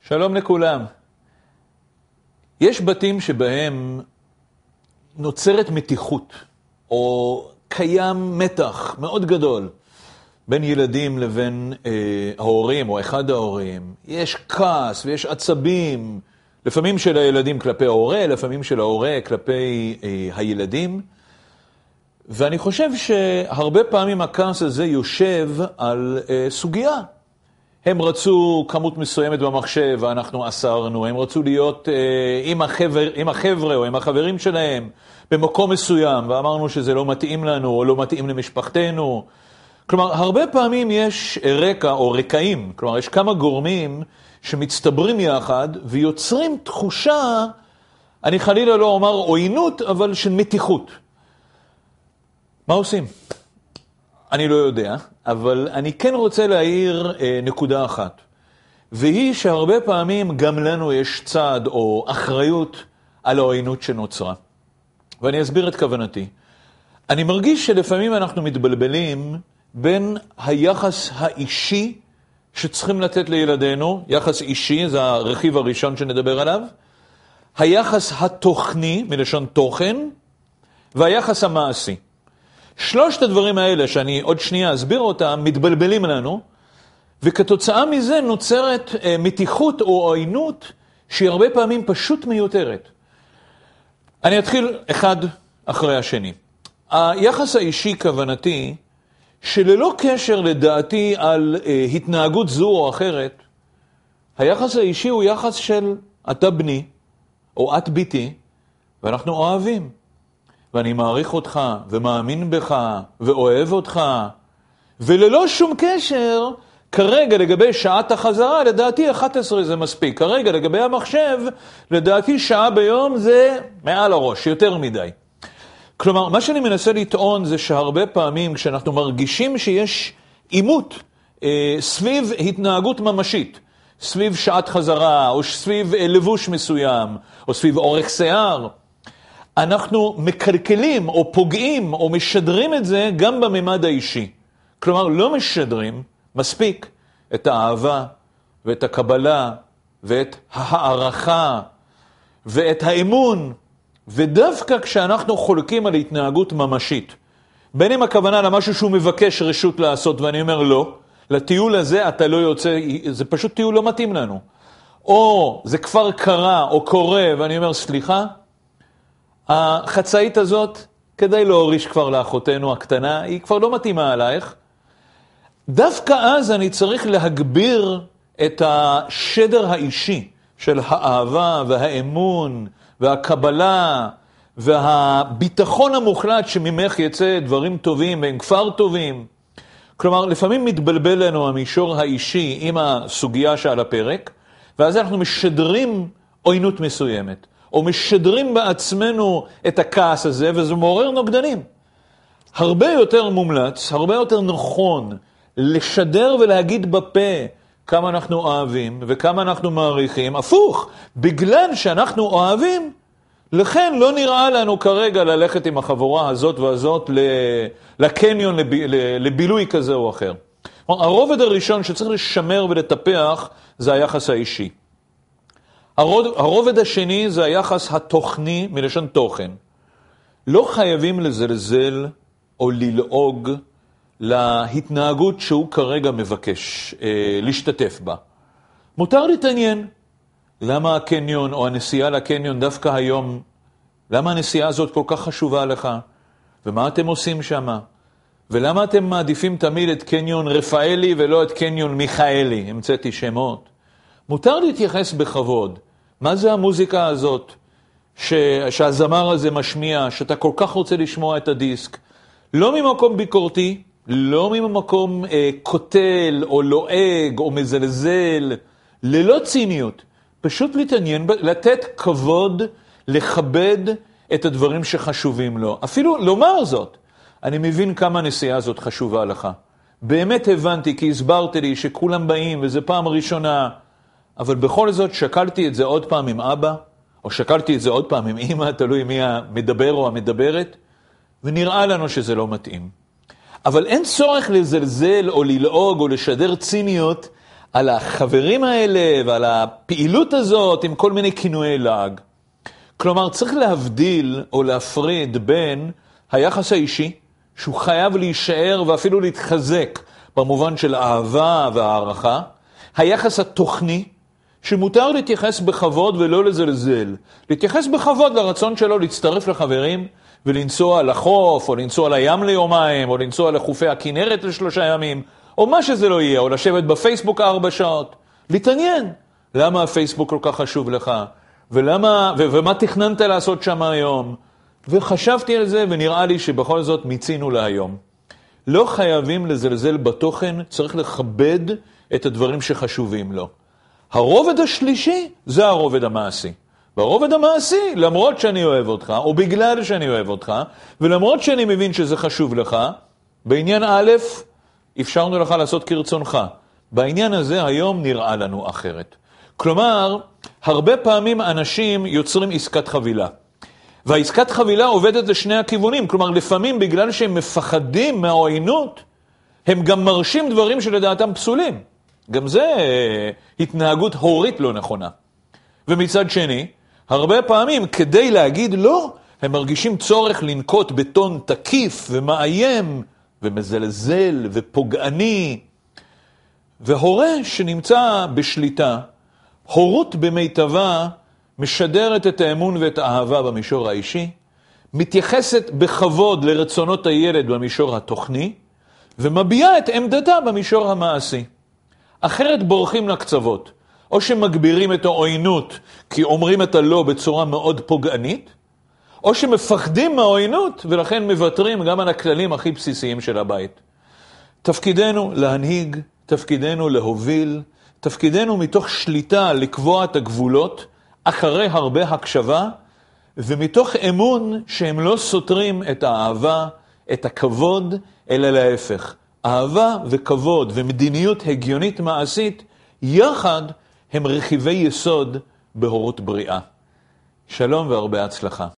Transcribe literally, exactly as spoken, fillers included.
שלום לכולם. יש בתים שבהם נוצרת מתיחות, או קיים מתח מאוד גדול בין ילדים לבין אה, ההורים או אחד ההורים. יש כעס ויש עצבים, לפעמים של הילדים כלפי ההורה, לפעמים של ההורה כלפי אה, הילדים. ואני חושב שהרבה פעמים הכעס הזה יושב על אה, סוגיה. הם רצו כמות מסוימת במחשב ואנחנו אסרנו, הם רצו להיות אה, עם, החבר, עם החבר'ה או עם החברים שלהם במקום מסוים, ואמרנו שזה לא מתאים לנו או לא מתאים למשפחתנו. כלומר, הרבה פעמים יש רקע או רקעים, כלומר, יש כמה גורמים שמצטברים יחד ויוצרים תחושה, אני חלילה לא אומר עוינות, אבל של מתיחות. מה עושים? אני לא יודע, אבל אני כן רוצה להעיר אה, נקודה אחת. והיא שהרבה פעמים גם לנו יש צד או אחריות על העוינות שנוצרה. ואני אסביר את כוונתי. אני מרגיש שלפעמים אנחנו מתבלבלים בין היחס האישי שצריכים לתת לילדינו, יחס אישי, זה הרכיב הראשון שנדבר עליו, היחס התוכני, מלשון תוכן, והיחס המעשי. שלושת הדברים האלה, שאני עוד שנייה אסביר אותם, מתבלבלים לנו, וכתוצאה מזה נוצרת אה, מתיחות או עוינות, שהיא הרבה פעמים פשוט מיותרת. אני אתחיל אחד אחרי השני. היחס האישי כוונתי, שללא קשר לדעתי על אה, התנהגות זו או אחרת, היחס האישי הוא יחס של אתה בני, או את ביתי, ואנחנו אוהבים. ואני מעריך אותך, ומאמין בך, ואוהב אותך, וללא שום קשר, כרגע לגבי שעת החזרה, לדעתי אחת עשרה זה מספיק. כרגע לגבי המחשב, לדעתי שעה ביום זה מעל הראש, יותר מדי. כלומר, מה שאני מנסה לטעון זה שהרבה פעמים כשאנחנו מרגישים שיש עימות אה, סביב התנהגות ממשית, סביב שעת חזרה, או סביב אה, לבוש מסוים, או סביב אורך שיער, אנחנו מקלקלים או פוגעים או משדרים את זה גם בממד האישי. כלומר, לא משדרים מספיק את האהבה ואת הקבלה ואת הערכה ואת האמון, ודווקא כשאנחנו חולקים על התנהגות ממשית, בין אם הכוונה למשהו שהוא מבקש רשות לעשות ואני אומר לא, לטיול הזה אתה לא יוצא, זה פשוט טיול לא מתאים לנו. או זה כבר קרה או קורה ואני אומר סליחה, החצאית הזאת, כדאי להוריש כבר לאחותנו הקטנה, היא כבר לא מתאימה עלייך. דווקא אז אני צריך להגביר את השדר האישי של האהבה והאמון והקבלה והביטחון המוחלט שממך יצא דברים טובים והם כבר טובים. כלומר, לפעמים מתבלבל לנו המישור האישי עם הסוגיה שעל הפרק, ואז אנחנו משדרים עוינות מסוימת. או משדרים בעצמנו את הכעס הזה, וזה מעורר נוגדנים. הרבה יותר מומלץ, הרבה יותר נכון, לשדר ולהגיד בפה כמה אנחנו אוהבים, וכמה אנחנו מעריכים. הפוך, בגלל שאנחנו אוהבים, לכן לא נראה לנו כרגע ללכת עם החבורה הזאת והזאת לקניון, לבילוי כזה או אחר. הרובד הראשון שצריך לשמר ולטפח, זה היחס האישי. הרובד השני זה היחס התוכני מלשון תוכן. לא חייבים לזלזל או ללעוג להתנהגות שהוא כרגע מבקש אה, להשתתף בה. מותר להתעניין. למה הקניון או הנסיעה לקניון דווקא היום, למה הנסיעה הזאת כל כך חשובה לך? ומה אתם עושים שמה? ולמה אתם מעדיפים תמיד את קניון רפאלי ולא את קניון מיכאלי? המצאתי שמות. מותר להתייחס בכבוד. מה זה המוזיקה הזאת ש... שהזמר הזה משמיע, שאתה כל כך רוצה לשמוע את הדיסק? לא ממקום ביקורתי, לא ממקום אה, קוטל או לועג או מזלזל, ללא ציניות. פשוט להתעניין, לתת כבוד, לכבד את הדברים שחשובים לו. אפילו לומר זאת, אני מבין כמה הנסיעה הזאת חשובה לך. באמת הבנתי, כי הסברת לי שכולם באים וזה פעם ראשונה, אבל בכל זאת שקלתי את זה עוד פעם עם אבא, או שקלתי את זה עוד פעם עם אמא, תלוי מי המדבר או המדברת, ונראה לנו שזה לא מתאים. אבל אין צורך לזלזל או ללעוג או לשדר ציניות על החברים האלה ועל הפעילות הזאת עם כל מיני כינויי לעג. כלומר, צריך להבדיל או להפריד בין היחס האישי, שהוא חייב להישאר ואפילו להתחזק במובן של אהבה והערכה, היחס התוכני, שמותר להתייחס בכבוד ולא לזלזל. להתייחס בכבוד לרצון שלו להצטרף לחברים ולנסוע לחוף, או לנסוע לים ליומיים, או לנסוע לחופי הכנרת לשלושה ימים, או מה שזה לא יהיה, או לשבת בפייסבוק ארבע שעות. להתעניין. למה הפייסבוק כל כך חשוב לך? ולמה, ו- ומה תכננת לעשות שם היום? וחשבתי על זה, ונראה לי שבכל זאת מיצינו להיום. לא חייבים לזלזל בתוכן, צריך לכבד את הדברים שחשובים לו. הרובד השלישי זה הרובד המעשי. והרובד המעשי, למרות שאני אוהב אותך, או בגלל שאני אוהב אותך, ולמרות שאני מבין שזה חשוב לך, בעניין א', אפשרנו לך לעשות כרצונך. בעניין הזה היום נראה לנו אחרת. כלומר, הרבה פעמים אנשים יוצרים עסקת חבילה. והעסקת חבילה עובדת לשני הכיוונים. כלומר, לפעמים בגלל שהם מפחדים מהעוינות, הם גם מרשים דברים שלדעתם פסולים. גם זה התנהגות הורית לא נכונה. ומצד שני, הרבה פעמים כדי להגיד לא, הם מרגישים צורך לנקוט בטון תקיף ומאיים ומזלזל ופוגעני. והורה שנמצא בשליטה, הורות במיטבה, משדרת את האמון ואת האהבה במישור האישי, מתייחסת בכבוד לרצונות הילד במישור התוכני, ומביעה את עמדתה במישור המעשי. אחרת בורחים לקצוות, או שמגבירים את העוינות, כי אומרים את הלא בצורה מאוד פוגענית, או שמפחדים מהעוינות, ולכן מוותרים גם על הכללים הכי בסיסיים של הבית. תפקידנו להנהיג, תפקידנו להוביל, תפקידנו מתוך שליטה לקבוע את הגבולות, אחרי הרבה הקשבה, ומתוך אמון שהם לא סותרים את האהבה, את הכבוד, אלא להפך. אהבה וכבוד ומדיניות הגיונית מעשית, יחד הם רכיבי יסוד בהורות בריאה. שלום והרבה הצלחה.